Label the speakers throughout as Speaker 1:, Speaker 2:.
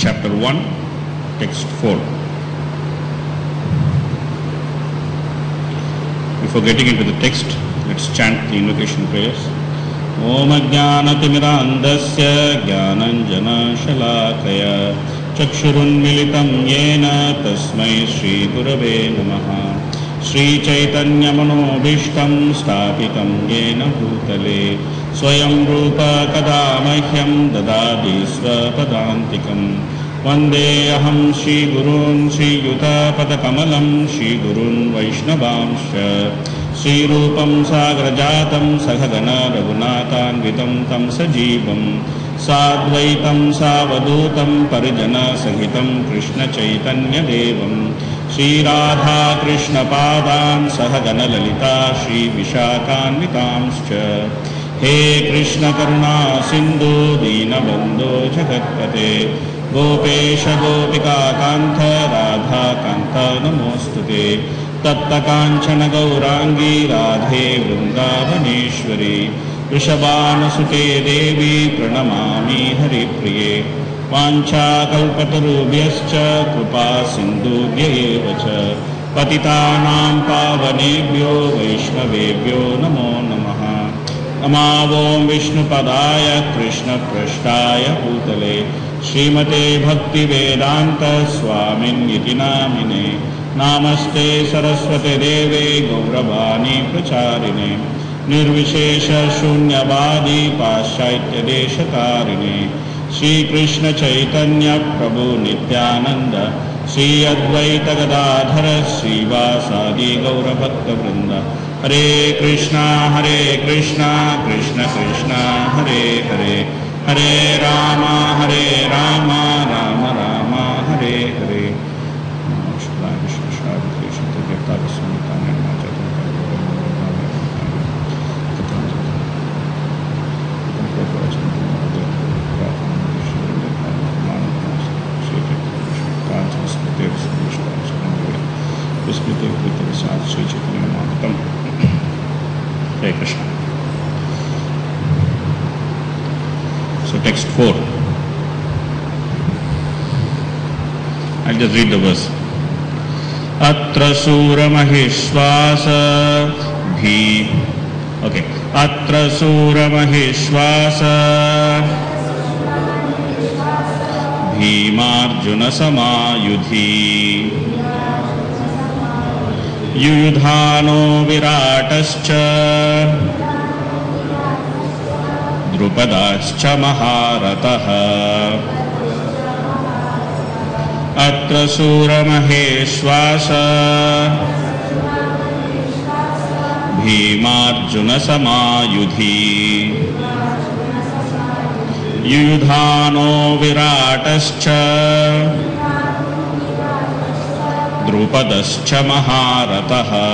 Speaker 1: chapter 1, text 4. Before getting into the text, let's chant the invocation prayers. Om Ajnanatimidandasya Jnananjana Shalakaya Chakshurunmilitam Yena Tasmai Shri Gurave Namaha. Shri Chaitanya Manobhishtam Sthapitam Yena Bhutale Swayam Rupa Kada Mahyam Dadadi Swapadantikam Vande Aham Shri Gurun Shri Yuta Padakamalam Shri Gurun Vaishnavamsha Shri Rupam Sagrajatam Saghagana Raghunatanvitam Tam Sajivam Sadvaitam Savadutam Parijana Sahitam Krishna Chaitanya Devam Shri Radha Krishna Padam Sahagana Lalita Shri Vishakhanvitamscha He Krishna Karuna Sindhu Dinabandho Jagatpate Gopesha Gopika Kantha Radha Kantha Namostute Tatta Kanchana Gaurangi Radhe Vrindavaneshwari Vrishabhanasute Devi Pranamami Haripriye Vancha Kalpatarubhyascha Krupa Sindhubhya evacha Patitanam Pavanebhyo Vaishnavebhyo Namo Namaha Namavom Vishnupadaya Krishna Prashtaya Bhutale Srimate Bhakti Vedanta Swamin Iti Namine Namaste Saraswate Deve Gauravani Pracharine Nirvishesha Shunyavadi Paschaitya Deshakarine Shri Krishna Chaitanya Prabhu Nityananda Shri Advaita Gadadhara Shri Vasadi Gaura Bhakta Vrinda Hare Krishna Krishna Krishna Hare Hare Hare Rama Rama Rama Hare Hare Hare Krishna. So text 4. I'll just read the verse. Atra Sura Maheshwasa Bhi. Okay. Atra Sura Maheshwasa Bhimarjuna Samayudhi Yuyudhano Viratascha Drupadascha Maharataha Atra Sura Maheshwasa Bhimarjuna Samayudhi Yuyudhano Viratascha Drupadascha Maharataha.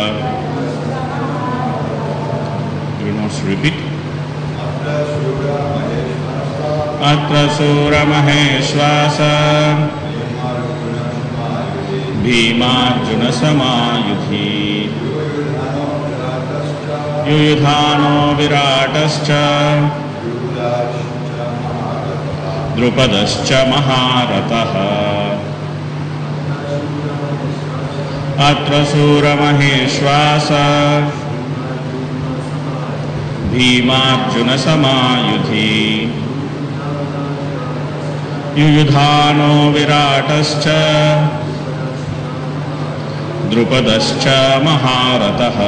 Speaker 1: Do you want to repeat? Atra Sura Maheshwasa Bhimarjuna Samayudhi Yuyudhano Viratascha Drupadascha Maharataha. Atra Sura Maheshwasa Bhimarjuna Samayudhi Yuyudhano Viratascha Drupadascha Maharataha.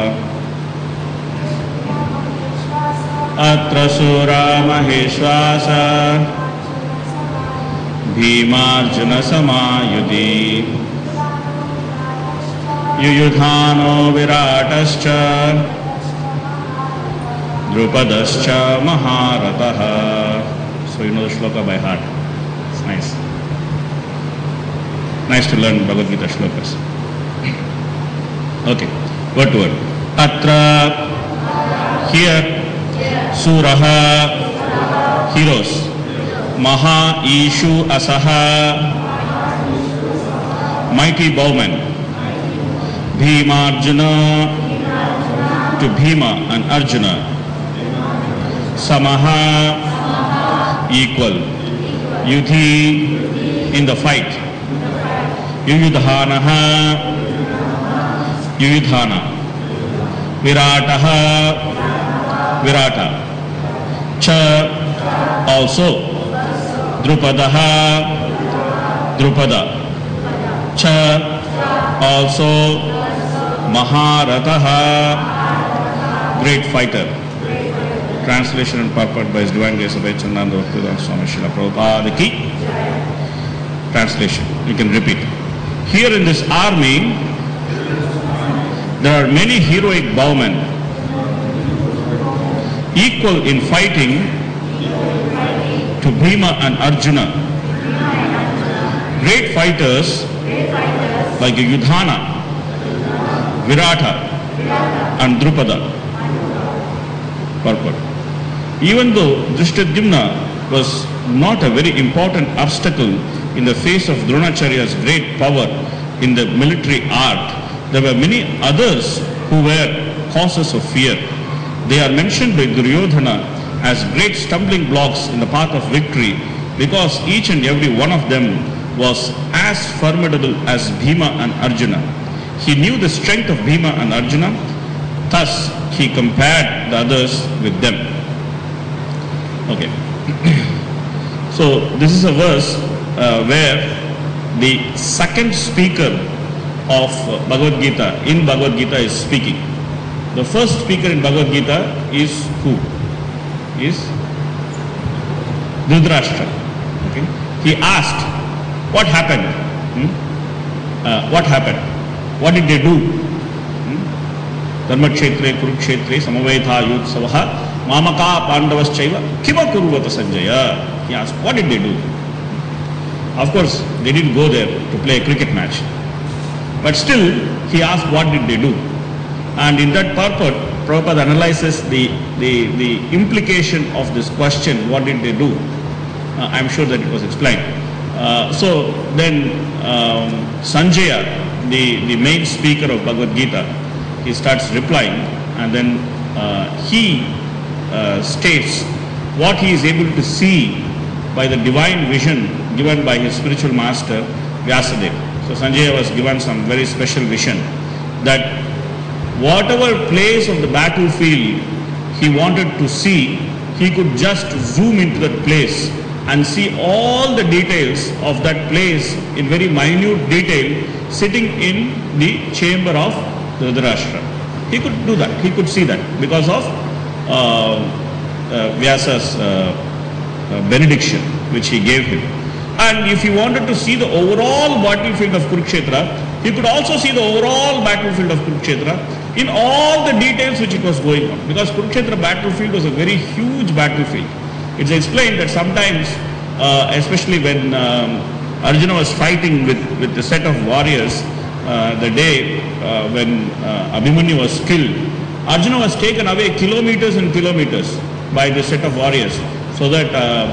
Speaker 1: Atra Sura Maheshwasa Bhimarjuna Samayudhi Yuyudhano Viratascha Drupadascha Maharataha. So you know the shloka by heart. It's nice. Nice to learn Bhagavad Gita shlokas. Okay, word to word. Atra, here, Suraha, heroes. Maha Ishu Asaha, mighty bowmen. Bhimarjuna, to Bhima and Arjuna. Samaha, equal. Yudhi, in the fight. Yuyudhanaha, Yuyudhana. Virataha, Virata. Cha, also. Drupadaha, Drupada. Cha, also. Maharataha, great fighter. Translation and purport by His Divine Grace of Chandananda Bhaktivedanta Swami Srila Prabhupada ki. Translation, you can repeat. Here in this army, there are many heroic bowmen, equal in fighting to Bhima and Arjuna. Great fighters like Yudhana, Virata and Drupada. Purport. Even though Drishtadyumna was not a very important obstacle in the face of Dronacharya's great power in the military art, there were many others who were causes of fear. They are mentioned by Duryodhana as great stumbling blocks in the path of victory because each and every one of them was as formidable as Bhima and Arjuna. He knew the strength of Bhima and Arjuna, thus he compared the others with them. Okay. So this is a verse where the second speaker of Bhagavad Gita in Bhagavad Gita is speaking. The first speaker in Bhagavad Gita is who? Is Dhritarashtra. Okay. He asked, what happened? What happened? What did they do? Dharmakshetre, Kurukshetre, Samaveta, Yutsavaha, Mamaka, Pandavaschaiva, Kima Kuruvata Sanjaya. He asked, what did they do? Of course, they didn't go there to play a cricket match. But still, he asked, what did they do? And in that purport, Prabhupada analyzes the implication of this question, what did they do? I'm sure that it was explained. So then Sanjaya, the main speaker of Bhagavad Gita, he starts replying, and then he states what he is able to see by the divine vision given by his spiritual master Vyasadeva. So Sanjaya was given some very special vision that whatever place of the battlefield he wanted to see, he could just zoom into that place and see all the details of that place in very minute detail sitting in the chamber of Dhritarashtra. He could do that, he could see that because of Vyasa's benediction which he gave him. And if he wanted to see the overall battlefield of Kurukshetra, he could also see the overall battlefield of Kurukshetra in all the details which it was going on. Because Kurukshetra battlefield was a very huge battlefield. It's explained that sometimes, especially when Arjuna was fighting with the set of warriors, the day when Abhimanyu was killed, Arjuna was taken away kilometers and kilometers by the set of warriors so that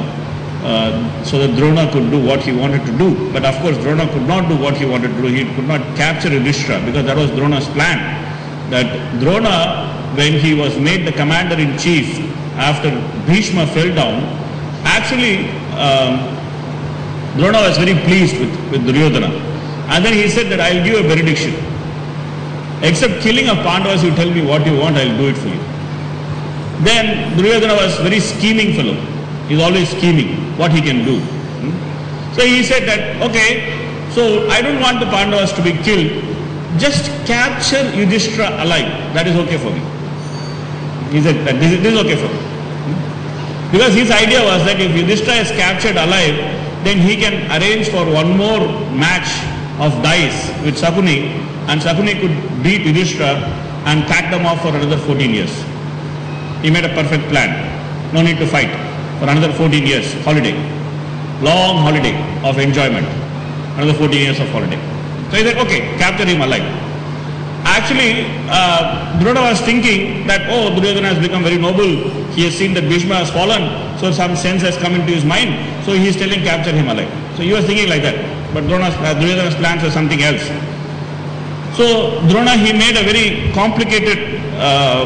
Speaker 1: Drona could do what he wanted to do. But of course Drona could not do what he wanted to do. He could not capture Yudhishthira because that was Drona's plan. That Drona, when he was made the commander-in-chief after Bhishma fell down, actually Drona was very pleased with Duryodhana. And then he said that I'll give a benediction. Except killing of Pandavas, you tell me what you want, I'll do it for you. Then Duryodhana was very scheming fellow. He's always scheming what he can do. So he said that, okay, so I don't want the Pandavas to be killed. Just capture Yudhishthira alive. That is okay for me. He said that this is okay for me. Because his idea was that if Yudhishthira is captured alive, then he can arrange for one more match of dice with Sakuni, and Sakuni could beat Yudhishthira and pack them off for another 14 years. He made a perfect plan. No need to fight for another 14 years. Holiday. Long holiday of enjoyment. Another 14 years of holiday. So he said, okay, capture him alive. Actually, Drona was thinking that, oh, Duryodhana has become very noble. He has seen that Bhishma has fallen, so some sense has come into his mind. So he is telling, capture him alive. So he was thinking like that. But Duryodhana's plans were something else. So Drona, he made a very complicated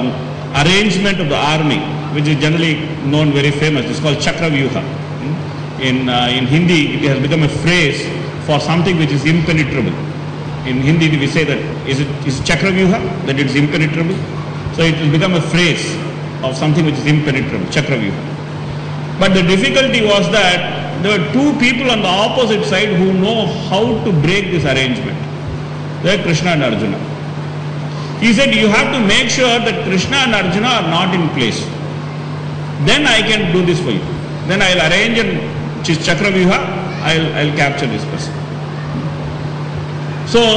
Speaker 1: arrangement of the army, which is generally known, very famous. It's called Chakravyuha. In Hindi, it has become a phrase for something which is impenetrable. In Hindi, we say that is Chakravyuha, that it is impenetrable. So it will become a phrase of something which is impenetrable, Chakravyuha. But the difficulty was that there were two people on the opposite side who know how to break this arrangement. They are Krishna and Arjuna. He said, you have to make sure that Krishna and Arjuna are not in place. Then I can do this for you. Then I will arrange and Chakravyuha, I will capture this person. So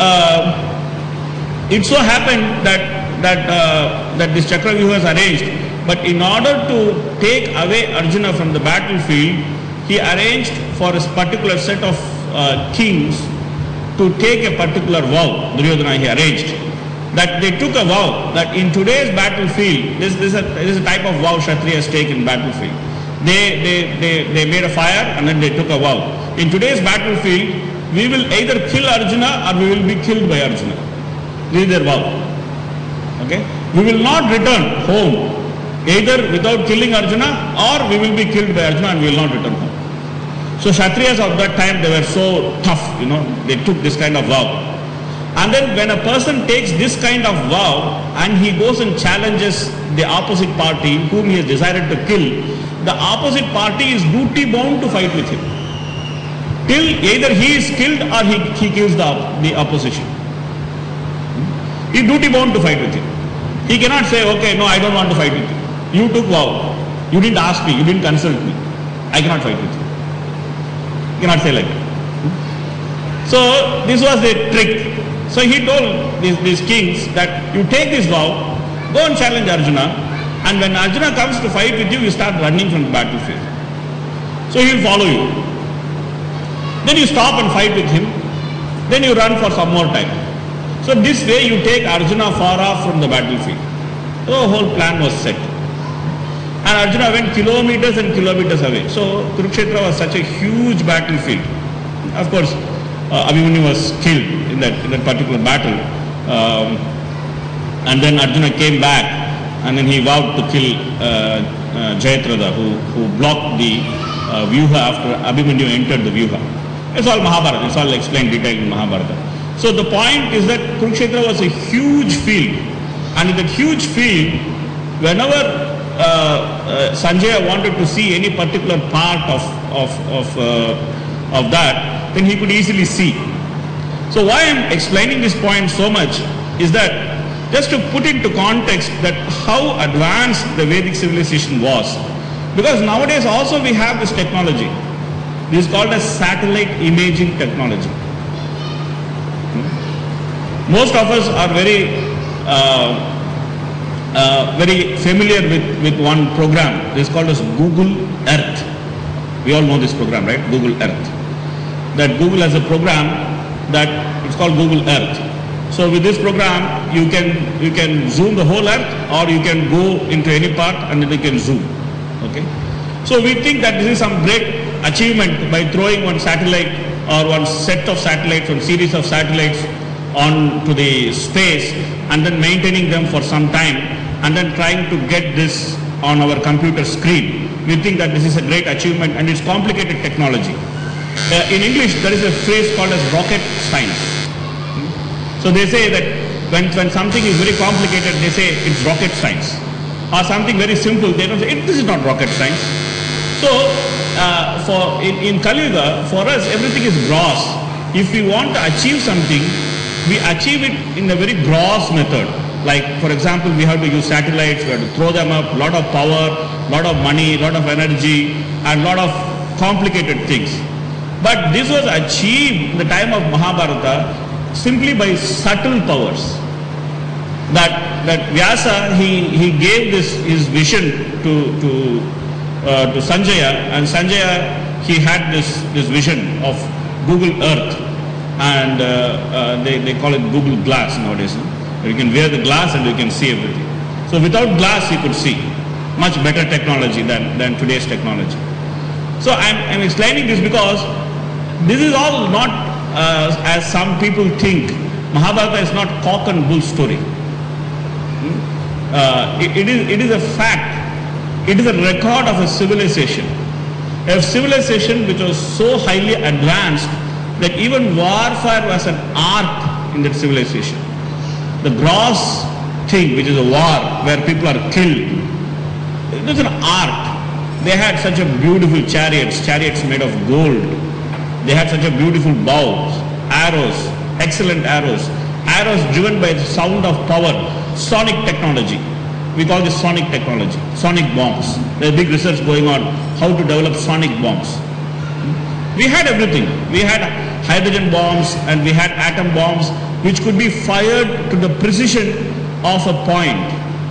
Speaker 1: it so happened that this Chakravyuha is arranged, but in order to take away Arjuna from the battlefield, he arranged for a particular set of kings to take a particular vow. Duryodhana he arranged that they took a vow that in today's battlefield, this is a type of vow Kshatriyas take in battlefield. They made a fire and then they took a vow. In today's battlefield, we will either kill Arjuna or we will be killed by Arjuna. This is their vow. Okay? We will not return home either without killing Arjuna or we will be killed by Arjuna and we will not return home. So Kshatriyas of that time, they were so tough, they took this kind of vow. And then when a person takes this kind of vow and he goes and challenges the opposite party whom he has decided to kill, the opposite party is duty bound to fight with him. Till either he is killed or he kills the opposition. He is duty bound to fight with him. He cannot say, okay, no, I don't want to fight with you. You took vow. You didn't ask me. You didn't consult me. I cannot fight with you. You cannot say like that. So this was the trick. So he told these kings that you take this vow, go and challenge Arjuna, and when Arjuna comes to fight with you, you start running from the battlefield. So he will follow you. Then you stop and fight with him. Then you run for some more time. So this way you take Arjuna far off from the battlefield. So the whole plan was set. And Arjuna went kilometers and kilometers away. So Kurukshetra was such a huge battlefield. Of course, Abhimanyu was killed in that particular battle. And then Arjuna came back and then he vowed to kill Jayadratha who blocked the Vyuha after Abhimanyu entered the Vyuha. It's all Mahabharata. It's all explained detailed in Mahabharata. So the point is that Kurukshetra was a huge field. And in that huge field, whenever Sanjaya wanted to see any particular part of that, then he could easily see. So why I am explaining this point so much is that just to put into context that how advanced the Vedic civilization was. Because nowadays also we have this technology. This is called as satellite imaging technology. Most of us are very familiar with one program. This is called as Google Earth. We all know this program, right? Google Earth. That Google has a program that it's called Google Earth. So with this program, you can zoom the whole Earth, or you can go into any part and then you can zoom. Okay. So we think that this is some great achievement by throwing one satellite or one set of satellites, one series of satellites onto the space and then maintaining them for some time and then trying to get this on our computer screen. We think that this is a great achievement and it's complicated technology. In English, there is a phrase called as rocket science. So they say that when something is very complicated, they say it's rocket science. Or something very simple, they don't say, this is not rocket science. So in Kali Yuga, for us, everything is gross. If we want to achieve something, we achieve it in a very gross method. Like, for example, we have to use satellites, we have to throw them up, lot of power, lot of money, lot of energy, and lot of complicated things. But this was achieved in the time of Mahabharata simply by subtle powers. That Vyasa, he gave his vision to Sanjaya, and Sanjaya, he had this vision of Google Earth, and they call it Google Glass nowadays. You can wear the glass and you can see everything. So without glass you could see. Much better technology than today's technology. So I'm explaining this because this is all not as some people think. Mahabharata is not cock and bull story. It is a fact. It is a record of a civilization. A civilization which was so highly advanced that even warfare was an art in that civilization. The gross thing, which is a war where people are killed, it was an art. They had such a beautiful chariots made of gold. They had such a beautiful bows, arrows, excellent arrows driven by the sound of power, sonic technology. We call this sonic technology, sonic bombs. There's big research going on how to develop sonic bombs. We had everything. We had hydrogen bombs and we had atom bombs which could be fired to the precision of a point.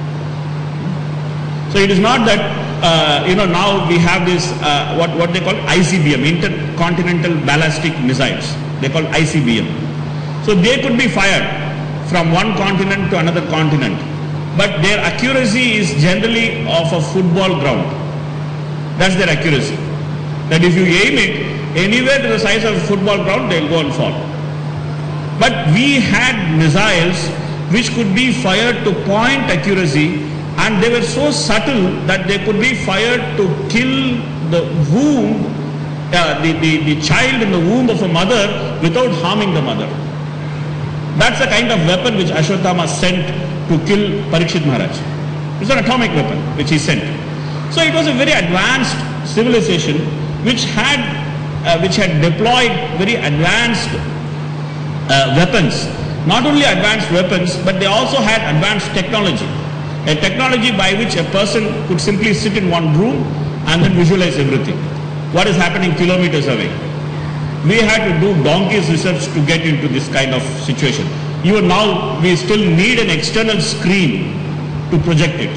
Speaker 1: So it is not that now we have this what they call ICBM, intercontinental ballistic missiles. They call ICBM. So they could be fired from one continent to another continent, but their accuracy is generally of a football ground. That's their accuracy. That if you aim it anywhere to the size of a football ground, they'll go and fall. But we had missiles which could be fired to point accuracy, and they were so subtle that they could be fired to kill the womb, the child in the womb of a mother without harming the mother. That's the kind of weapon which Ashwatthama sent to kill Parikshit Maharaj. It's an atomic weapon which he sent. So it was a very advanced civilization which had deployed very advanced weapons. Not only advanced weapons, but they also had advanced technology. A technology by which a person could simply sit in one room and then visualize everything. What is happening kilometers away. We had to do donkey's research to get into this kind of situation. Even now, we still need an external screen to project it.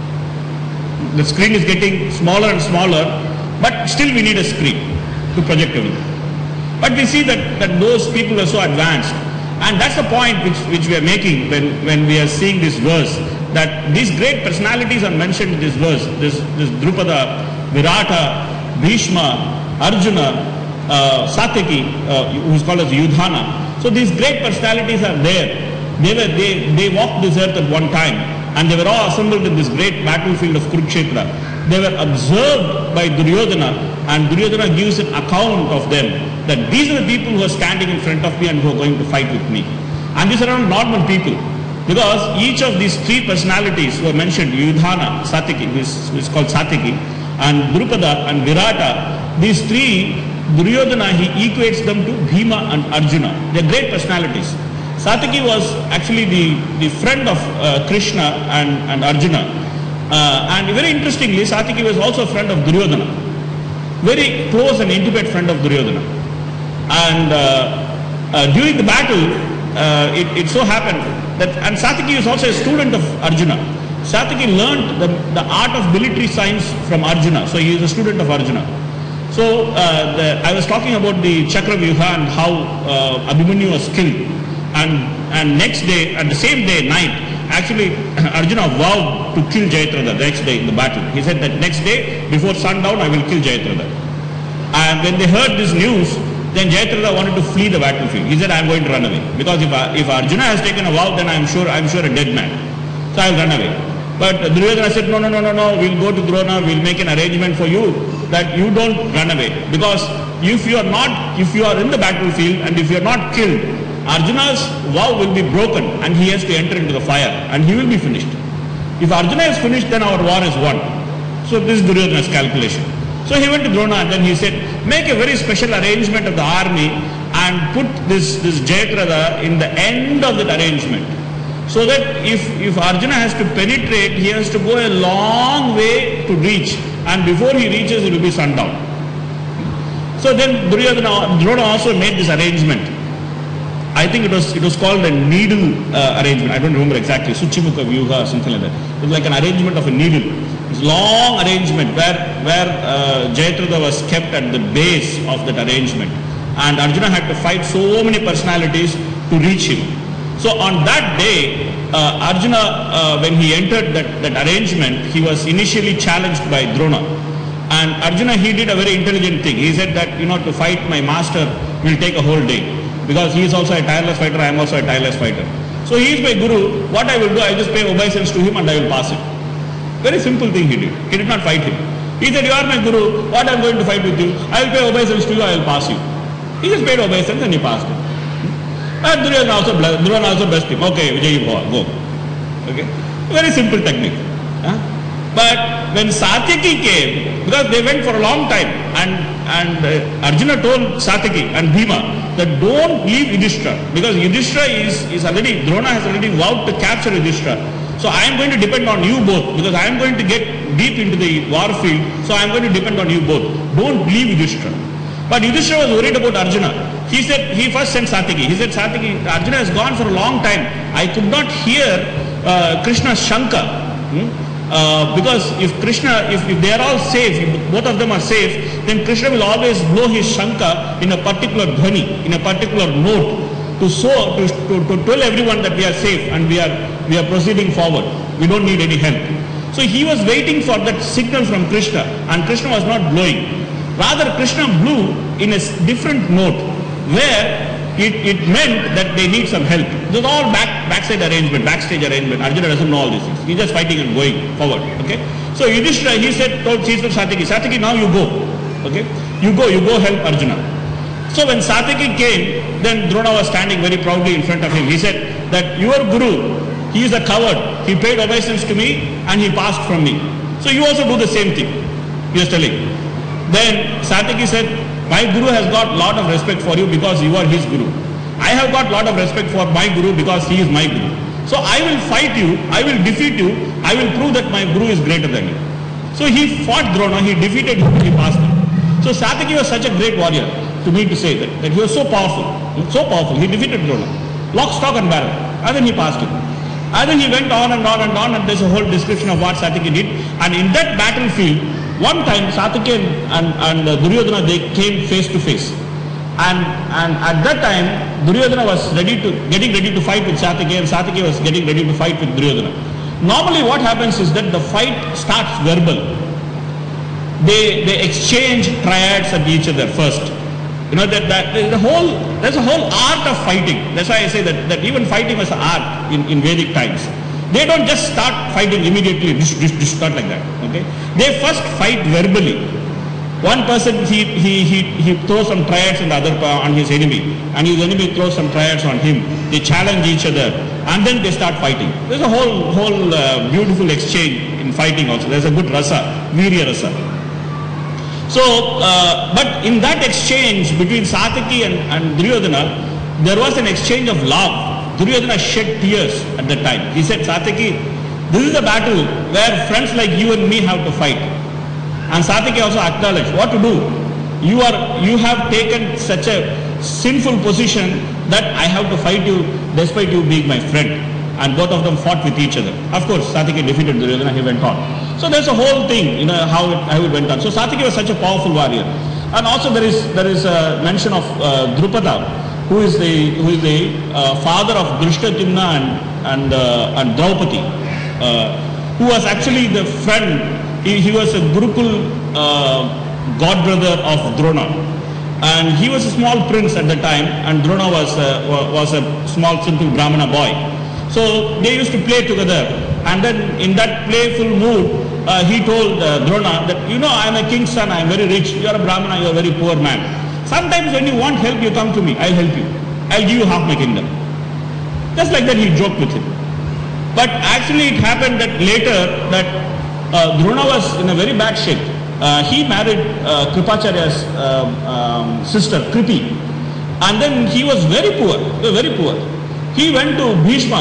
Speaker 1: The screen is getting smaller and smaller, but still we need a screen to project everything. But we see that those people are so advanced. And that's the point which we are making when we are seeing this verse, that these great personalities are mentioned in this verse. This Drupada, Virata, Bhishma, Arjuna, Satyaki, who is called as Yudhana. So these great personalities are there. They walked this earth at one time, and they were all assembled in this great battlefield of Kurukshetra. They were observed by Duryodhana, and Duryodhana gives an account of them, that these are the people who are standing in front of me and who are going to fight with me. And these are not normal people, because each of these three personalities who are mentioned, Yudhana, Satyaki, who is called Satyaki, and Drupada and Virata, these three, Duryodhana, he equates them to Bhima and Arjuna. They are great personalities. Satyaki was actually the friend of Krishna and Arjuna. And very interestingly, Satyaki was also a friend of Duryodhana. Very close and intimate friend of Duryodhana. And during the battle, it so happened that, and Satyaki is also a student of Arjuna. Satyaki learned the art of military science from Arjuna. So he is a student of Arjuna. So I was talking about the Chakravyuha and how Abhimanyu was killed. And next day, at the same day, night, actually Arjuna vowed to kill Jayadratha the next day in the battle. He said that next day, before sundown, I will kill Jayadratha. And when they heard this news, then Jayadratha wanted to flee the battlefield. He said, I am going to run away. Because if Arjuna has taken a vow, then I am sure a dead man. So I will run away. But Duryodhana said, no, we'll go to Drona, we'll make an arrangement for you that you don't run away. Because if you are in the battlefield and if you are not killed, Arjuna's vow will be broken and he has to enter into the fire and he will be finished. If Arjuna is finished, then our war is won. So this is Duryodhana's calculation. So he went to Drona and then he said, make a very special arrangement of the army and put this Jayadratha in the end of that arrangement. So that if Arjuna has to penetrate, he has to go a long way to reach, and before he reaches, it will be sundown. So then Drona also made this arrangement. I think it was called a needle arrangement. I don't remember exactly. Suchimukha Vyuha or something like that. It was like an arrangement of a needle. It's a long arrangement where Jayadratha was kept at the base of that arrangement. And Arjuna had to fight so many personalities to reach him. So on that day, Arjuna, when he entered that arrangement, he was initially challenged by Drona. And Arjuna, he did a very intelligent thing. He said that, to fight my master will take a whole day. Because he is also a tireless fighter, I am also a tireless fighter. So he is my guru. What I will do, I just pay obeisance to him and I will pass it. Very simple thing he did. He did not fight him. He said, you are my guru, what I am going to fight with you? I will pay obeisance to you, I will pass you. He just paid obeisance and he passed him. And Duryodhana also blessed him. Okay, Vijay, go. Okay, very simple technique. But when Satyaki came, because they went for a long time, and Arjuna told Satyaki and Bhima that don't leave Yudhishthira, because Yudhishthira is already, Drona has already vowed to capture Yudhishthira. So I am going to depend on you both, because I am going to get deep into the war field, so I am going to depend on you both. Don't leave Yudhishthira. But Yudhishthira was worried about Arjuna. He first sent Satyaki. He said, Satyaki, Arjuna has gone for a long time. I could not hear Krishna's Shanka. Because if they are all safe, if both of them are safe, then Krishna will always blow his Shanka in a particular dhvani, in a particular note, to tell everyone that we are safe and we are proceeding forward. We don't need any help. So he was waiting for that signal from Krishna, and Krishna was not blowing. Rather, Krishna blew in a different note, where it meant that they need some help. It was all backstage arrangement. Arjuna doesn't know all these things. He's just fighting and going forward. Okay. So Yudhishthira, told Satyaki, Satyaki, now you go. Okay. You go help Arjuna. So when Satyaki came, then Drona was standing very proudly in front of him. He said that your guru, he is a coward. He paid obeisance to me and he passed from me. So you also do the same thing. He was telling. Then Satyaki said, my guru has got lot of respect for you because you are his guru. I have got lot of respect for my guru because he is my guru. So I will fight you, I will defeat you, I will prove that my guru is greater than you. So he fought Drona, he defeated him, he passed him. So Satyaki was such a great warrior, to me to say that he was so powerful, he defeated Drona. Lock, stock and barrel. And then he passed him. And then he went on and there's a whole description of what Satyaki did. And in that battlefield, one time Satyaki and Duryodhana, they came face to face. And at that time, Duryodhana was getting ready to fight with Satyaki, and Satyaki was getting ready to fight with Duryodhana. Normally what happens is that the fight starts verbal. They exchange triads at each other first. You know, there's a whole art of fighting. That's why I say that even fighting was an art in Vedic times. They don't just start fighting immediately, not like that. Okay? They first fight verbally. One person, he throws some triads on his enemy, and his enemy throws some triads on him. They challenge each other, and then they start fighting. There's a whole beautiful exchange in fighting also. There's a good rasa, virya rasa. So, but in that exchange between Satyaki and Duryodhana, there was an exchange of love. Duryodhana shed tears at that time. He said, Satyaki, this is a battle where friends like you and me have to fight. And Satyaki also acknowledged what to do. You have taken such a sinful position that I have to fight you despite you being my friend. And both of them fought with each other. Of course, Satyaki defeated Duryodhana, he went on. So there's a whole thing, how it went on. So Satyaki was such a powerful warrior. And also there is a mention of Drupada, who is the father of Drishtadyumna and Draupadi, who was actually the friend. He was a Gurukul godbrother of Drona, and he was a small prince at the time, and Drona was a small simple Brahmana boy. So they used to play together, and then in that playful mood, he told Drona that, I am a king's son, I am very rich, you are a Brahmana, you are a very poor man. Sometimes when you want help, you come to me, I'll help you. I'll give you half my kingdom. Just like that, he joked with him. But actually it happened that later that Drona was in a very bad shape. He married Kripacharya's sister, Kripi. And then he was very poor, He went to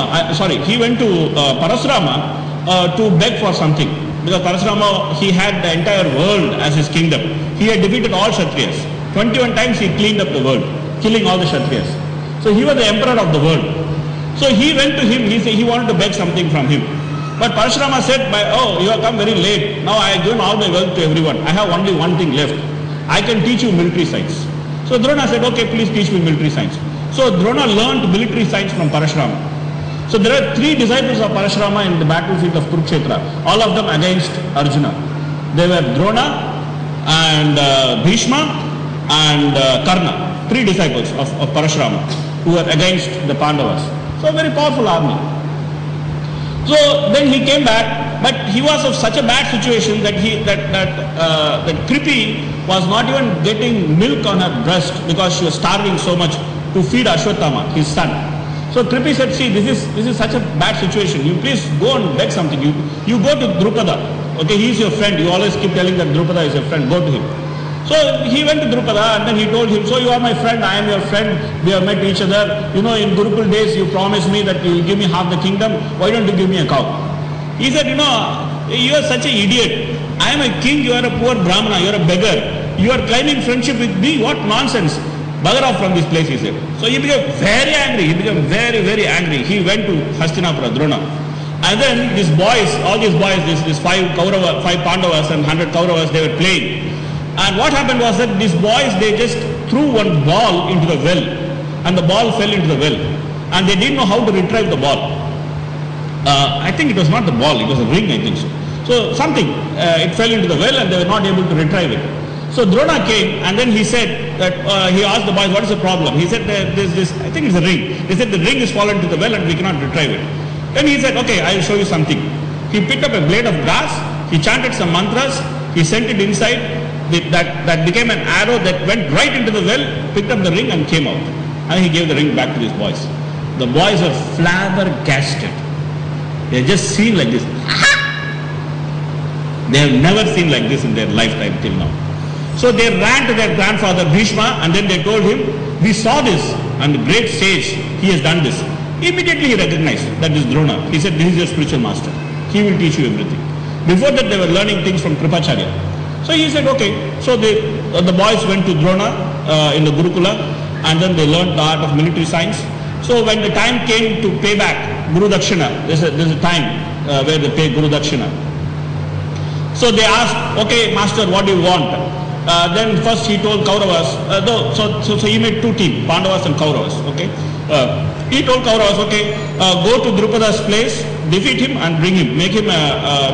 Speaker 1: Parasurama to beg for something. Because Parasurama, he had the entire world as his kingdom. He had defeated all Kshatriyas. 21 times he cleaned up the world, killing all the Kshatriyas. So he was the emperor of the world. So he went to him, he wanted to beg something from him. But Parasurama said, you have come very late. Now I have given all my wealth to everyone. I have only one thing left. I can teach you military science. So Drona said, okay, please teach me military science. So Drona learned military science from Parasurama. So there are 3 disciples of Parasurama in the battlefield of Kurukshetra, all of them against Arjuna. They were Drona and Bhishma and Karna, 3 disciples of Parasurama who were against the Pandavas. So a very powerful army. So then he came back, but he was of such a bad situation that that Kripi was not even getting milk on her breast because she was starving so much to feed Ashwatthama, his son. So Kripi said, see, this is such a bad situation. You please go and beg something. You go to Drupada. Okay, he is your friend. You always keep telling that Drupada is your friend. Go to him. So he went to Drupada and then he told him, so you are my friend, I am your friend, we have met each other. You know, in Gurukul days you promised me that you will give me half the kingdom. Why don't you give me a cow? He said, you know, you are such an idiot. I am a king, you are a poor Brahmana, you are a beggar. You are claiming friendship with me? What nonsense. Bugger off from this place, he said. So he became very angry. He became very, very angry. He went to Hastinapura, Drona. And then these boys, all these boys, these five Pandavas and 100 Kauravas, they were playing. And what happened was that these boys, they just threw one ball into the well. And the ball fell into the well. And they didn't know how to retrieve the ball. I think it was not the ball, it was a ring, I think so. So something, it fell into the well and they were not able to retrieve it. So Drona came and then he said that, he asked the boys, what is the problem? He said, there's this, I think it's a ring. They said the ring is fallen into the well and we cannot retrieve it. Then he said, okay, I will show you something. He picked up a blade of grass, he chanted some mantras, he sent it inside, that became an arrow that went right into the well, picked up the ring and came out. And he gave the ring back to these boys. The boys were flabbergasted. They just seen like this. They have never seen like this in their lifetime till now. So they ran to their grandfather Bhishma and then they told him, we saw this and the great sage, he has done this. Immediately he recognized that this Drona. He said, this is your spiritual master. He will teach you everything. Before that they were learning things from Kripacharya. So he said, okay. So the boys went to Drona in the Gurukula and then they learned the art of military science. So when the time came to pay back Guru Dakshina, there's a time where they pay Guru Dakshina. So they asked, okay, master, what do you want? Then first he told Kauravas, so he made two teams, Pandavas and Kauravas, okay. He told Kauravas, okay, go to Drupada's place, defeat him and bring him, make him a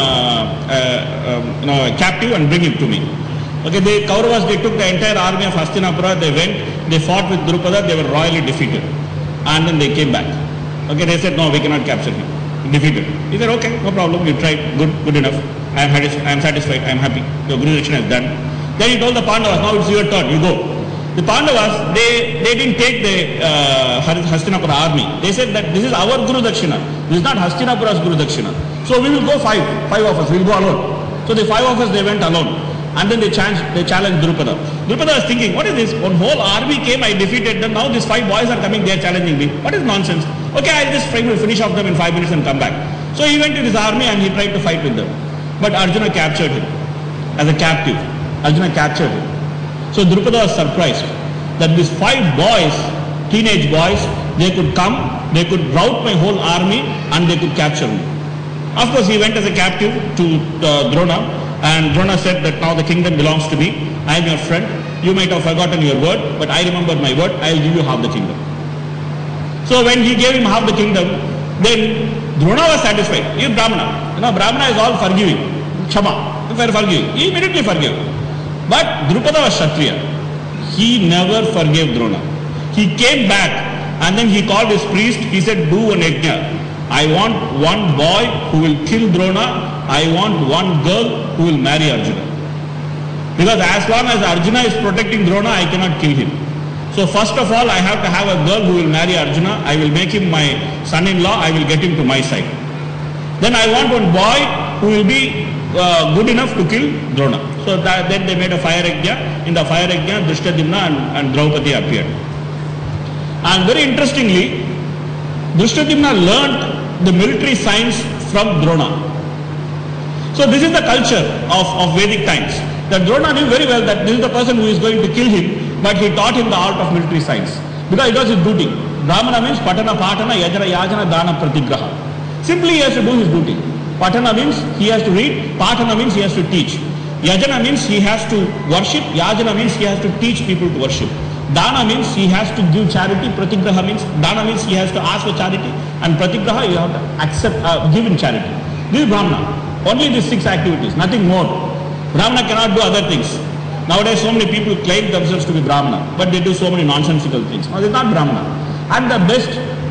Speaker 1: captive and bring him to me. Okay, the Kauravas, they took the entire army of Hastinapura, they went, they fought with Drupada, they were royally defeated. And then they came back. Okay, they said, no, we cannot capture him. Defeated. He said, okay, no problem, you tried, good enough. I am satisfied, I am happy. Your Guru Dakshina is done. Then he told the Pandavas, now it's your turn, you go. The Pandavas, they didn't take the Hastinapura army. They said that this is our Guru Dakshina. This is not Hastinapura's Guru Dakshina. So we will go five of us, we will go alone. So the five of us, they went alone. And then they challenged Drupada. Drupada was thinking, what is this? One whole army came, I defeated them. Now these five boys are coming, they are challenging me. What is nonsense? Okay, I'll just try to finish off them in 5 minutes and come back. So he went to his army and he tried to fight with them. But Arjuna captured him as a captive. Arjuna captured him. So Drupada was surprised that these five boys, teenage boys, they could come, they could rout my whole army and they could capture me. Of course, he went as a captive to Drona. And Drona said that now the kingdom belongs to me. I am your friend. You might have forgotten your word, but I remember my word. I will give you half the kingdom. So when he gave him half the kingdom, then Drona was satisfied. He is Brahmana. You know, Brahmana is all forgiving. Kshama, forgiving. He immediately forgave. But Drupada was Kshatriya. He never forgave Drona. He came back and then he called his priest. He said, do an yajna. I want one boy who will kill Drona. I want one girl who will marry Arjuna. Because as long as Arjuna is protecting Drona, I cannot kill him. So first of all, I have to have a girl who will marry Arjuna. I will make him my son-in-law. I will get him to my side. Then I want one boy who will be good enough to kill Drona. So then they made a fire yajna. In the fire yajna, Drishtadyumna and Draupadi appeared. And very interestingly, Drishtadyumna learnt the military science from Drona. So this is the culture of Vedic times. That Drona knew very well that this is the person who is going to kill him, but he taught him the art of military science. Because it was his duty. Brahmana means Patana, Patana, Yajana, Yajana, Dana, Pratigraha. Simply he has to do his duty. Patana means he has to read, Patana means he has to teach. Yajana means he has to worship, Yajana means he has to teach people to worship. Dana means he has to give charity, Pratigraha means, Dana means he has to ask for charity, and Pratigraha you have to accept, give in charity. This is Brahmana. Only these 6 activities, nothing more. Brahmana cannot do other things. Nowadays so many people claim themselves to be Brahmana, but they do so many nonsensical things. No, they are not Brahmana. At the best,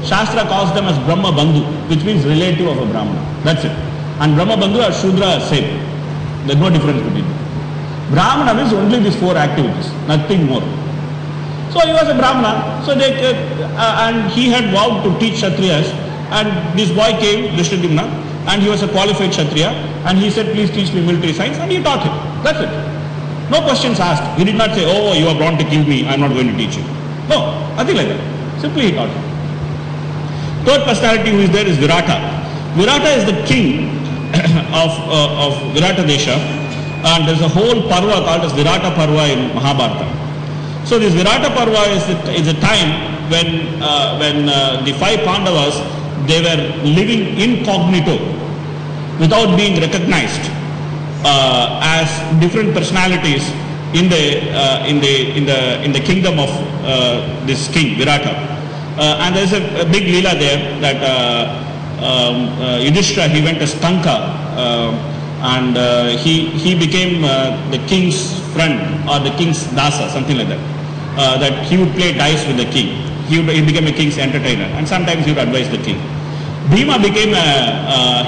Speaker 1: Shastra calls them as Brahma Bandhu, which means relative of a Brahmana. That's it. And Brahma Bandhu and Shudra are same. There's no difference between them. Brahmana means only these 4 activities, nothing more. So he was a Brahmana, so and he had vowed to teach Kshatriyas, and this boy came, Drishtadyumna, and he was a qualified Kshatriya, and he said, please teach me military science, and he taught him. That's it. No questions asked. He did not say, oh, you are born to kill me, I am not going to teach you. No, nothing like that. Simply he taught him. Third personality who is there is Virata. Virata is the king of Virata Desha, and there is a whole parva called as Virata Parva in Mahabharata. So this Virata Parva is a time when the 5 Pandavas, they were living incognito without being recognized as different personalities in the kingdom of this king Virata. And there is a big leela there that Yudhishthira, he went as Tanka, and he became the king's friend or the king's dasa, something like that. That he would play dice with the king. He became a king's entertainer, and sometimes he would advise the king. Bhima became a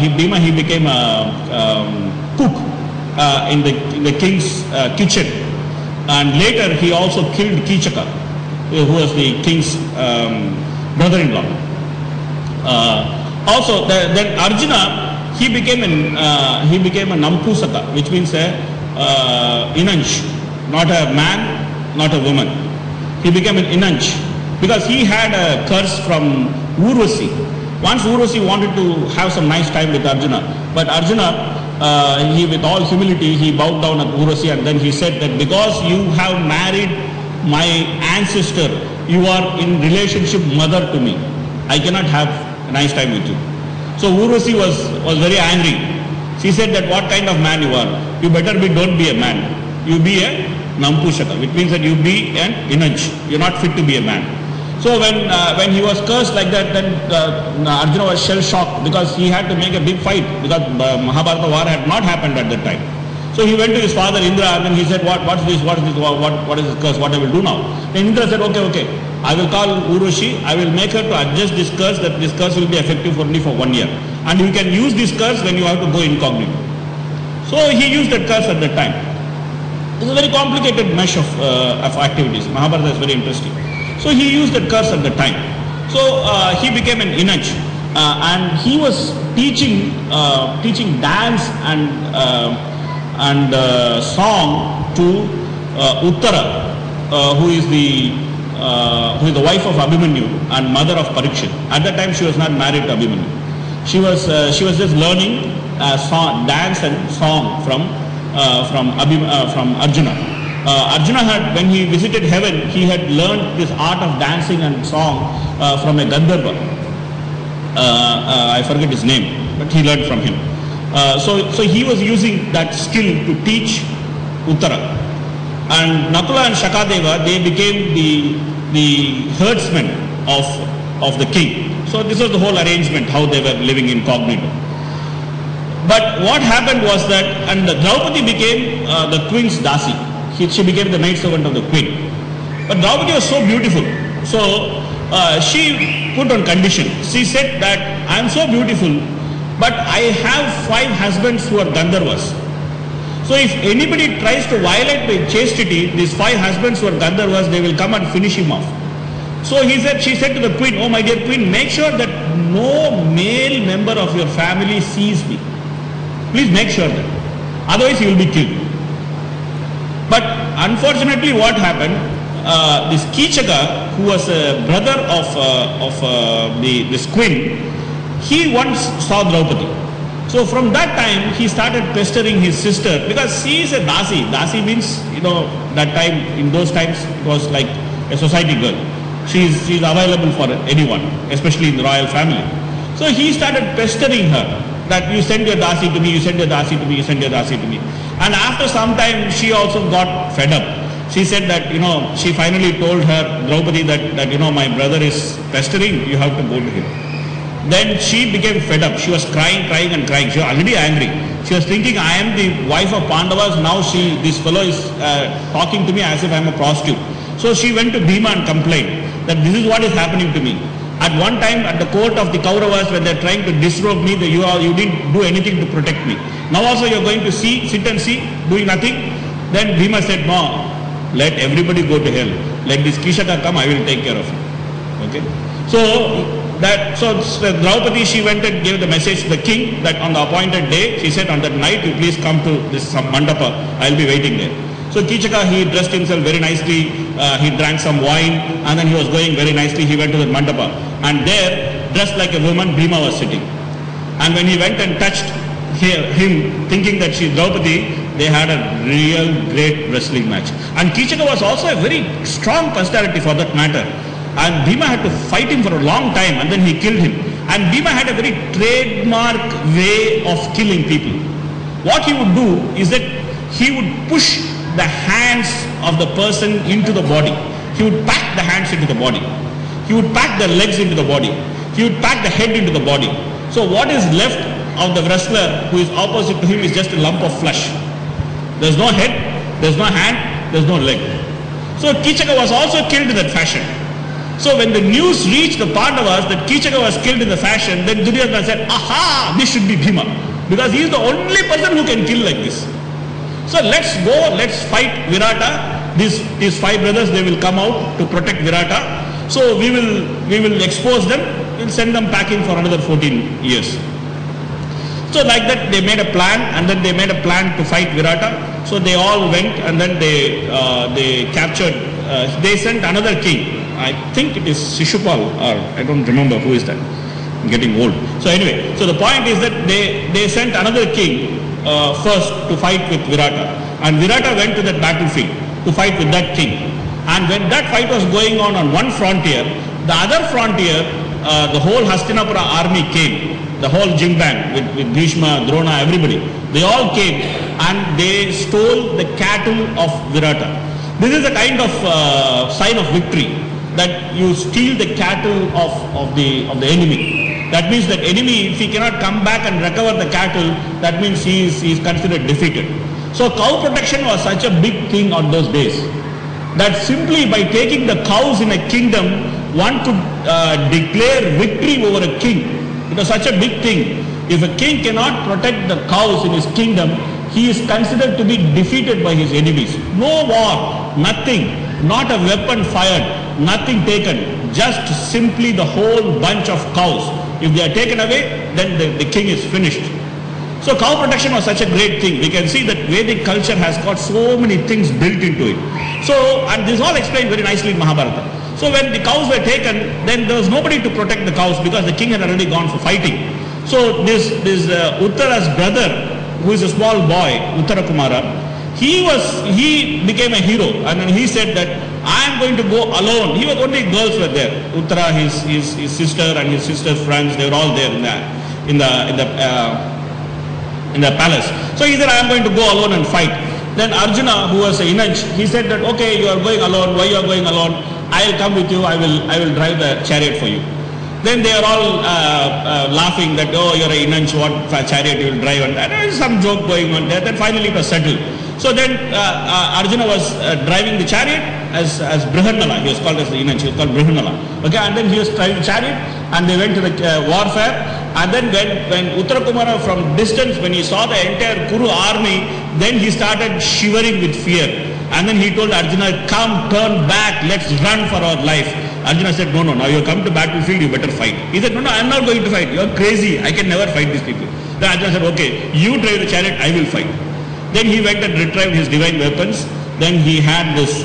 Speaker 1: cook in the king's kitchen, and later he also killed Kichaka, who was the king's brother-in-law. Also, then Arjuna, he became a Nampusaka, which means a Inanj, not a man, not a woman. He became an Inanj because he had a curse from Urvasi. Once Urvasi wanted to have some nice time with Arjuna, but Arjuna, he with all humility, he bowed down at Urvasi, and then he said that because you have married my ancestor, you are in relationship mother to me. I cannot have a nice time with you. So Urvasi was very angry. She said that what kind of man you are? You better don't be a man. You be a Nampushaka, which means that you be an Inanj. You're not fit to be a man. So when he was cursed like that, then Arjuna was shell-shocked because he had to make a big fight because Mahabharata war had not happened at that time. So he went to his father Indra, and then he said, what is this curse, what I will do now? Then Indra said, okay, I will call Urvashi, I will make her to adjust this curse, that this curse will be effective only for 1 year. And you can use this curse when you have to go incognito. So he used that curse at that time. It's a very complicated mesh of activities. Mahabharata is very interesting. So he used that curse at the time. So he became an Inanj, and he was teaching dance and song to Uttara, who is the wife of Abhimanyu and mother of Parikshit. At that time, she was not married to Abhimanyu. She was just learning dance and song from Arjuna. Arjuna had, when he visited heaven, he had learned this art of dancing and song from a Gandharva. I forget his name, but he learned from him. So he was using that skill to teach Uttara. And Nakula and Shakadeva, they became the herdsmen of the king. So this was the whole arrangement, how they were living incognito. But what happened was that, and Draupadi became the queen's dasi. She became the maidservant of the queen. But Draupadi was so beautiful. So she put on condition. She said that I am so beautiful, but I have 5 husbands who are Gandharvas. So if anybody tries to violate my chastity, these 5 husbands who are Gandharvas, they will come and finish him off. So she said to the queen, oh my dear queen, make sure that no male member of your family sees me. Please make sure that. Otherwise he will be killed. But unfortunately what happened, this Kichaka, who was a brother of this queen, he once saw Draupadi. So from that time he started pestering his sister because she is a dasi. Dasi means, that time, in those times, it was like a society girl. She is available for anyone, especially in the royal family. So he started pestering her that you send your dasi to me, you send your dasi to me, you send your dasi to me. And after some time, she also got fed up. She said that, she finally told her Draupadi that my brother is pestering, you have to go to him. Then she became fed up. She was crying. She was already angry. She was thinking, I am the wife of Pandavas. Now this fellow is talking to me as if I am a prostitute. So she went to Bhima and complained that this is what is happening to me. At one time at the court of the Kauravas, when they're trying to disrobe me, you didn't do anything to protect me. Now also you're going to sit and see, doing nothing. Then Bhima said, no, let everybody go to hell. Let this Kishaka come, I will take care of you. Okay. So Draupadi, she went and gave the message to the king that on the appointed day, she said, on that night, you please come to this mandapa, I'll be waiting there. So Kichaka, he dressed himself very nicely, he drank some wine, and then he was going very nicely, he went to the mandapa. And there, dressed like a woman, Bhima was sitting. And when he went and touched him, thinking that she's Draupadi, they had a real great wrestling match. And Kichaka was also a very strong personality for that matter. And Bhima had to fight him for a long time, and then he killed him. And Bhima had a very trademark way of killing people. What he would do is that he would push the hands of the person into the body. He would pack the hands into the body. He would pack the legs into the body. He would pack the head into the body. So what is left of the wrestler who is opposite to him is just a lump of flesh. There's no head, there's no hand, there's no leg. So Kichaka was also killed in that fashion. So when the news reached the Pandavas that Kichaka was killed in the fashion, then Duryodhana said, aha, this should be Bhima. Because he is the only person who can kill like this. So let's go, let's fight Virata. These 5 brothers, they will come out to protect Virata. So we will expose them, we'll send them packing for another 14 years. So like that they made a plan, and then they made a plan to fight Virata. So they all went, and then they captured, they sent another king. I think it is Shishupal, or I don't remember who is that. I'm getting old. So anyway, so the point is that they sent another king first to fight with Virata. And Virata went to that battlefield to fight with that king. And when that fight was going on one frontier, the other frontier, the whole Hastinapura army came. The whole Jimbang with Bhishma, Drona, everybody. They all came and they stole the cattle of Virata. This is a kind of sign of victory, that you steal the cattle of the enemy. That means that enemy, if he cannot come back and recover the cattle, that means he is considered defeated. So cow protection was such a big thing on those days, that simply by taking the cows in a kingdom, one could declare victory over a king. It was such a big thing. If a king cannot protect the cows in his kingdom, he is considered to be defeated by his enemies. No war, nothing, not a weapon fired, nothing taken, just simply the whole bunch of cows. If they are taken away, then the king is finished. So cow protection was such a great thing. We can see that Vedic culture has got so many things built into it. So, and this all explained very nicely in Mahabharata. So when the cows were taken, then there was nobody to protect the cows because the king had already gone for fighting. So this Uttara's brother, who is a small boy, Uttara Kumara, he became a hero, and then he said that I am going to go alone. He was only girls were there. Uttara, his sister and his sister's friends, they were all there in the palace. So he said, I am going to go alone and fight. Then Arjuna, who was a Inanch, he said that, okay, you are going alone. Why you are going alone? I will come with you. I will drive the chariot for you. Then they are all laughing that, oh, you are a Inanch, what chariot you will drive? And there is some joke going on there. Then finally it was settled. So then Arjuna was driving the chariot as Brihannala. He was called as the Inanch. He was called Brihannala. Okay, and then he was driving the chariot, and they went to the warfare. And then when Uttara Kumara from distance, when he saw the entire Kuru army, then he started shivering with fear. And then he told Arjuna, come, turn back, let's run for our life. Arjuna said, no, now you have come to battlefield, you better fight. He said, no, I am not going to fight. You are crazy. I can never fight these people. Then Arjuna said, okay, you drive the chariot, I will fight. Then he went and retrieved his divine weapons. Then he had this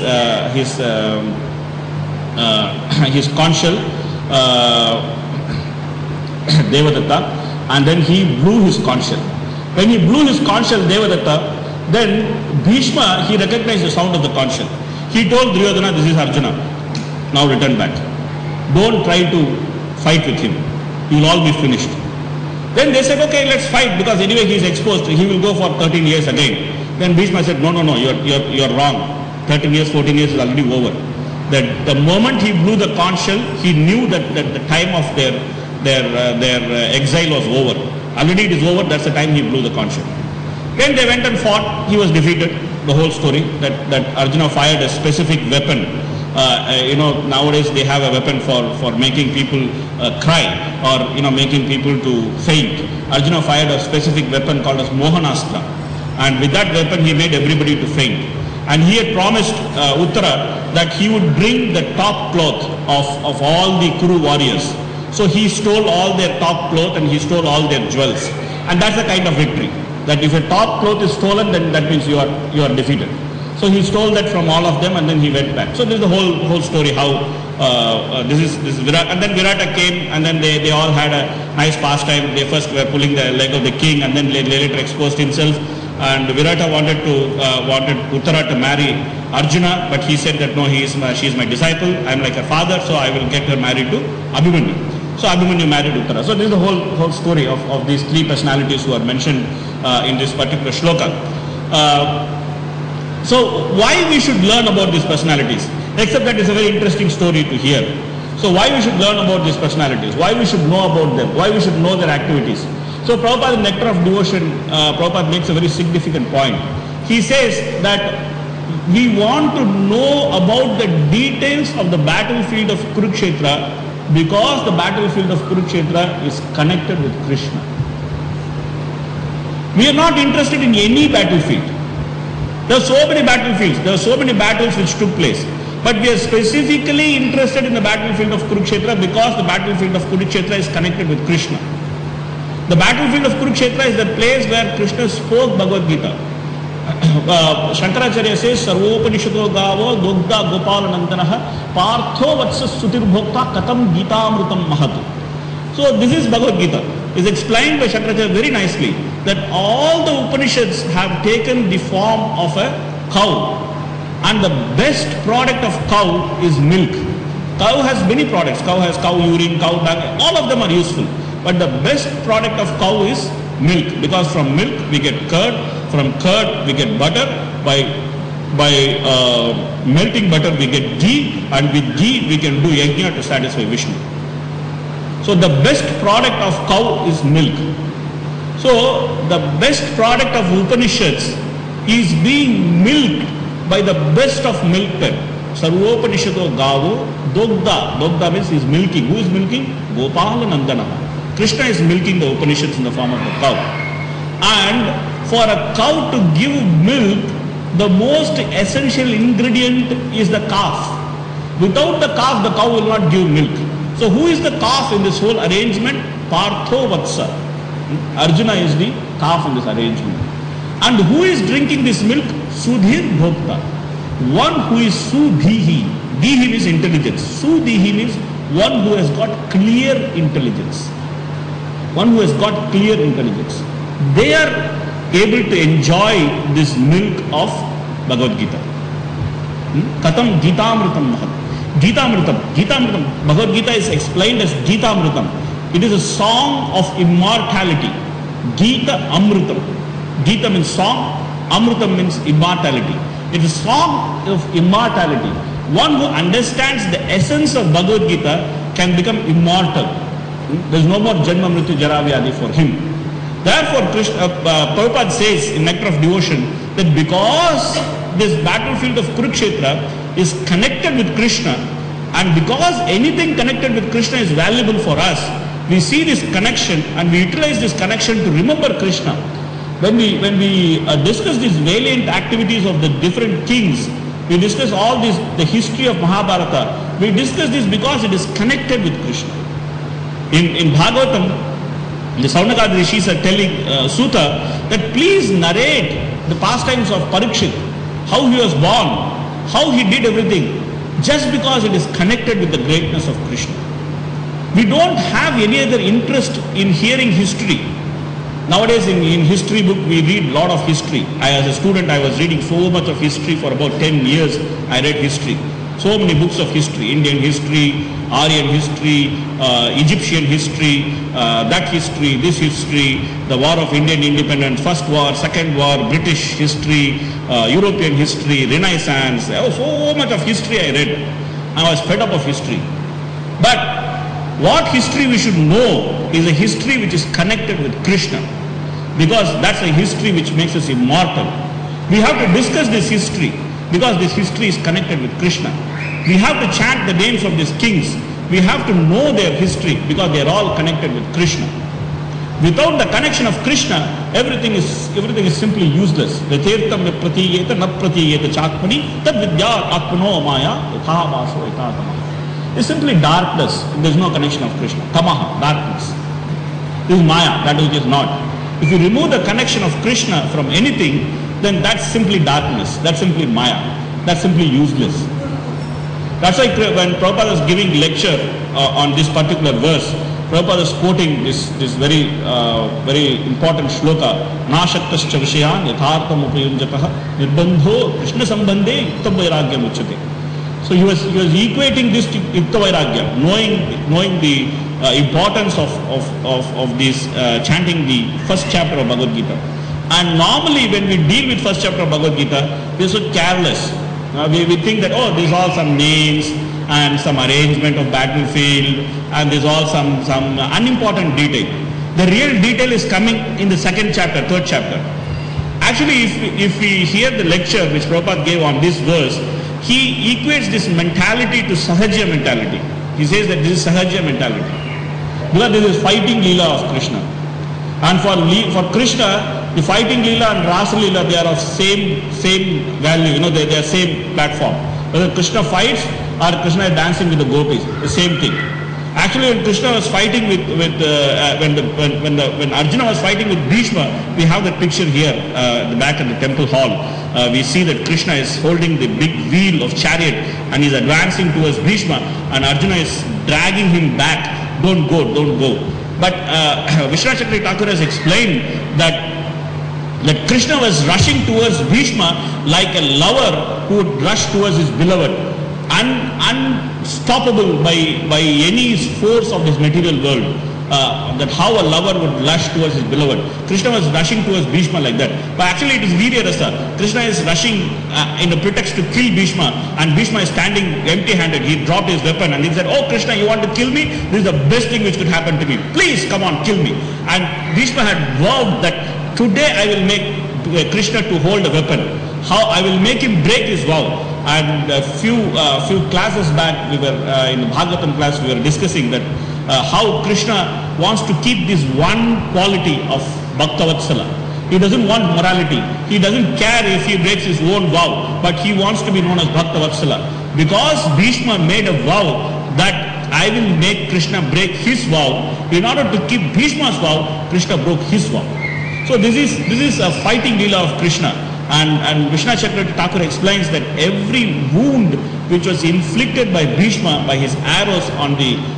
Speaker 1: his consul, Devadatta, and then he blew his consul. When he blew his consul, Devadatta, then Bhishma, he recognized the sound of the consul. He told Duryodhana, this is Arjuna. Now return back. Don't try to fight with him. You will all be finished. Then they said, okay, let's fight, because anyway he is exposed. He will go for 13 years again. Then Bhishma said, no, you're wrong. 13 years, 14 years is already over. That the moment he blew the consul, he knew that the time of their exile was over. Already it is over, that's the time he blew the consul. Then they went and fought, he was defeated, the whole story, that Arjuna fired a specific weapon nowadays they have a weapon for making people cry, or making people to faint. Arjuna fired a specific weapon called as Mohanastra, and with that weapon he made everybody to faint. And he had promised Uttara that he would bring the top cloth of all the Kuru warriors. So he stole all their top cloth and he stole all their jewels. And that's the kind of victory. That if a top cloth is stolen, then that means you are defeated. So he stole that from all of them, and then he went back. So this is the whole story how this is Virata. And then Virata came, and then they all had a nice pastime. They first were pulling the leg of the king, and then later exposed himself. And Virata wanted Uttara to marry Arjuna, but he said that no, she is my disciple. I am like a father, so I will get her married to Abhimanyu. So Abhimanyu married Uttara. So this is the whole story of these three personalities who are mentioned in this particular shloka. So why we should learn about these personalities? Except that it's a very interesting story to hear. So why we should learn about these personalities? Why we should know about them? Why we should know their activities? So Prabhupada in Nectar of Devotion, Prabhupada makes a very significant point. He says that we want to know about the details of the battlefield of Kurukshetra because the battlefield of Kurukshetra is connected with Krishna. We are not interested in any battlefield. There are so many battlefields, there are so many battles which took place. But we are specifically interested in the battlefield of Kurukshetra because the battlefield of Kurukshetra is connected with Krishna. The battlefield of Kurukshetra is the place where Krishna spoke Bhagavad Gita. Shankaracharya says, Sarvopanishato gavo dogda gopalanandanaha partho vatsas sutirбhokta katam gita amrutam mahatu. So this is Bhagavad Gita. Is explained by Shankaracharya very nicely that all the Upanishads have taken the form of a cow, and the best product of cow is milk. Cow has many products. Cow has cow urine, cow dung, all of them are useful. But the best product of cow is milk, because from milk we get curd, from curd we get butter, by melting butter we get ghee, and with ghee we can do yajna to satisfy Vishnu. So the best product of cow is milk. So the best product of Upanishads is being milked by the best of milkmen. Sarvopanishato gavo dogda. Dogda means is milking. Who is milking? Gopala Nandana. Krishna is milking the Upanishads in the form of a cow. And for a cow to give milk, the most essential ingredient is the calf. Without the calf, the cow will not give milk. So who is the calf in this whole arrangement? Partho Vatsa. Arjuna is the calf in this arrangement. And who is drinking this milk? Sudhir Bhokta. One who is Sudhihi. Dihi means intelligence. Sudhihi means one who has got clear intelligence. One who has got clear intelligence. They are able to enjoy this milk of Bhagavad Gita. Katam Gita Amrutam Mahat. Gita Amrutam, Bhagavad Gita is explained as Gita Amrutam. It is a song of immortality. Gita Amrutam. Gita means song, Amrutam means immortality. It is a song of immortality. One who understands the essence of Bhagavad Gita can become immortal. There is no more Janma Mrityu Jara Vyadhi for him. Therefore, Prabhupada says in Nectar of Devotion that because this battlefield of Kurukshetra is connected with Krishna, and because anything connected with Krishna is valuable for us, we see this connection and we utilize this connection to remember Krishna. When we discuss these valiant activities of the different kings, we discuss all this, the history of Mahabharata, we discuss this because it is connected with Krishna. In Bhagavatam, the Saunakad Rishis are telling Suta that please narrate the pastimes of Parikshit, how he was born, how he did everything, just because it is connected with the greatness of Krishna. We don't have any other interest in hearing history. Nowadays in history book we read a lot of history. As a student I was reading so much of history for about 10 years. I read history. So many books of history, Indian history, Aryan history, Egyptian history, that history, this history, the War of Indian Independence, First War, Second War, British history, European history, Renaissance. So much of history I read. I was fed up of history. But what history we should know is a history which is connected with Krishna, because that's a history which makes us immortal. We have to discuss this history because this history is connected with Krishna. We have to chant the names of these kings. We have to know their history because they are all connected with Krishna. Without the connection of Krishna, everything is simply useless. Vetirtam pratiyeta na pratiyeta chakmani tad vidya atmano maya yatha vaso yatha tamaha. It's simply darkness. There is no connection of Krishna. Tamaha, darkness. This is maya, that which is not. If you remove the connection of Krishna from anything, then that's simply darkness. That's simply maya. That's simply useless. That's why when Prabhupada was giving lecture on this particular verse, Prabhupada was quoting this very important shloka, Nashaktascha Vishayan Yathartham Upayunjataha Nirbandho Krishna Sambandhe Yukta Vairagyam Uchate. So he was equating this to Yukta Vairagyam, knowing the importance of this chanting the first chapter of Bhagavad Gita. And normally when we deal with first chapter of Bhagavad Gita, we are so careless. We think that, oh, these are all some names and some arrangement of battlefield and there's all some unimportant detail. The real detail is coming in the second chapter, third chapter. Actually, if we hear the lecture which Prabhupada gave on this verse, he equates this mentality to Sahaja mentality. He says that this is Sahaja mentality. Because this is fighting Leela of Krishna. And for Krishna, the fighting Leela and Rasa Leela, they are of same value, they are same platform. Whether Krishna fights or Krishna is dancing with the gopis, the same thing. Actually, when Krishna was fighting when Arjuna was fighting with Bhishma, we have that picture here, the back of the temple hall. We see that Krishna is holding the big wheel of chariot and is advancing towards Bhishma, and Arjuna is dragging him back. Don't go. But Vishwanath Chakravarti Thakur has explained that Krishna was rushing towards Bhishma like a lover who would rush towards his beloved, unstoppable by any force of this material world. That how a lover would rush towards his beloved. Krishna was rushing towards Bhishma like that. But actually it is Virya Rasa. Krishna is rushing in a pretext to kill Bhishma, and Bhishma is standing empty-handed. He dropped his weapon and he said, oh Krishna, you want to kill me? This is the best thing which could happen to me. Please come on, kill me. And Bhishma had vowed that today I will make Krishna to hold a weapon. How I will make him break his vow. And a few classes back, we were in the Bhagavatam class, we were discussing that how Krishna wants to keep this one quality of Bhaktavatsala. He doesn't want morality. He doesn't care if he breaks his own vow, but he wants to be known as Bhaktavatsala. Because Bhishma made a vow that I will make Krishna break his vow, in order to keep Bhishma's vow, Krishna broke his vow. So this is a fighting Leela of Krishna. And Vishwanath Chakravarti Thakur explains that every wound which was inflicted by Bhishma by his arrows on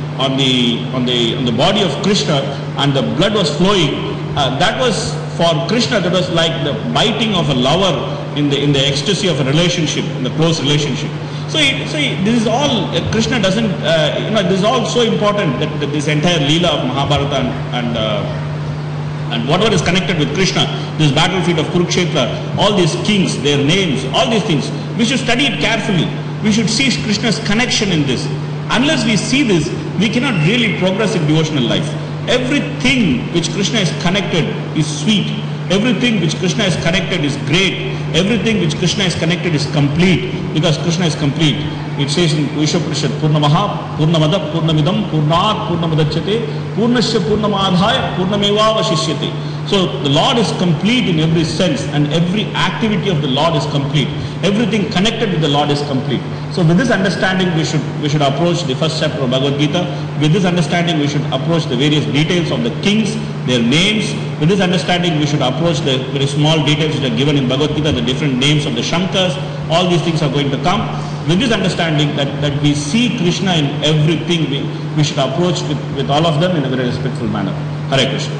Speaker 1: the body of Krishna, and the blood was flowing, that was for Krishna, that was like the biting of a lover in the ecstasy of a relationship, in the close relationship. So this is all Krishna doesn't this is all so important that this entire Leela of Mahabharata and whatever is connected with Krishna, this battlefield of Kurukshetra, all these kings, their names, all these things, we should study it carefully. We should see Krishna's connection in this. Unless we see this, we cannot really progress in devotional life. Everything which Krishna is connected is sweet. Everything which Krishna is connected is great. Everything which Krishna is connected is complete, because Krishna is complete. It says in Vishwaprishad, Purnamaha, Purnamada, Purnamidam, Purnat, Purnamadachyate, Purnasya Purnamadhaya, Purnameva Vashishyate. So the Lord is complete in every sense, and every activity of the Lord is complete. Everything connected with the Lord is complete. So with this understanding, we should approach the first chapter of Bhagavad Gita. With this understanding, we should approach the various details of the kings, their names. With this understanding, we should approach the very small details which are given in Bhagavad Gita, the different names of the Shankars. All these things are going to come. With this understanding that we see Krishna in everything, we should approach with all of them in a very respectful manner. Hare Krishna.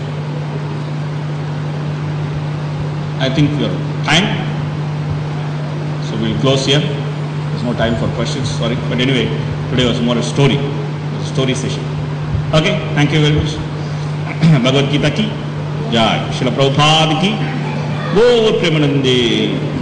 Speaker 1: I think we are time. So we'll close here. There's no time for questions, sorry. But anyway, today was more a story. It was a story session. Okay, thank you very much. Bhagavad Gita ki Jai. Srila Prabhupada ki Gaur Premanande.